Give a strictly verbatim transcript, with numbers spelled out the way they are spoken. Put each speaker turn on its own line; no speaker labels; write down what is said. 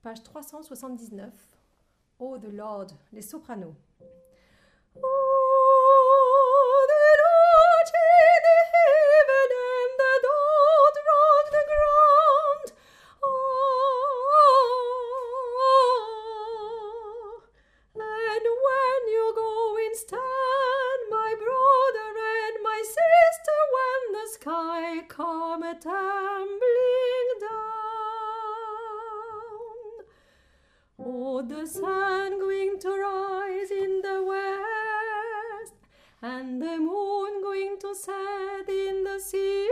page trois cent soixante-dix-neuf. Oh, the Lord, les sopranos. Oh, the Lord in the heaven and the Lord round the ground. Oh, and when you go in stand, my brother and my sister, when the sky come a tumbling down. Oh, the sun going to rise in the west, and the moon going to set in the sea.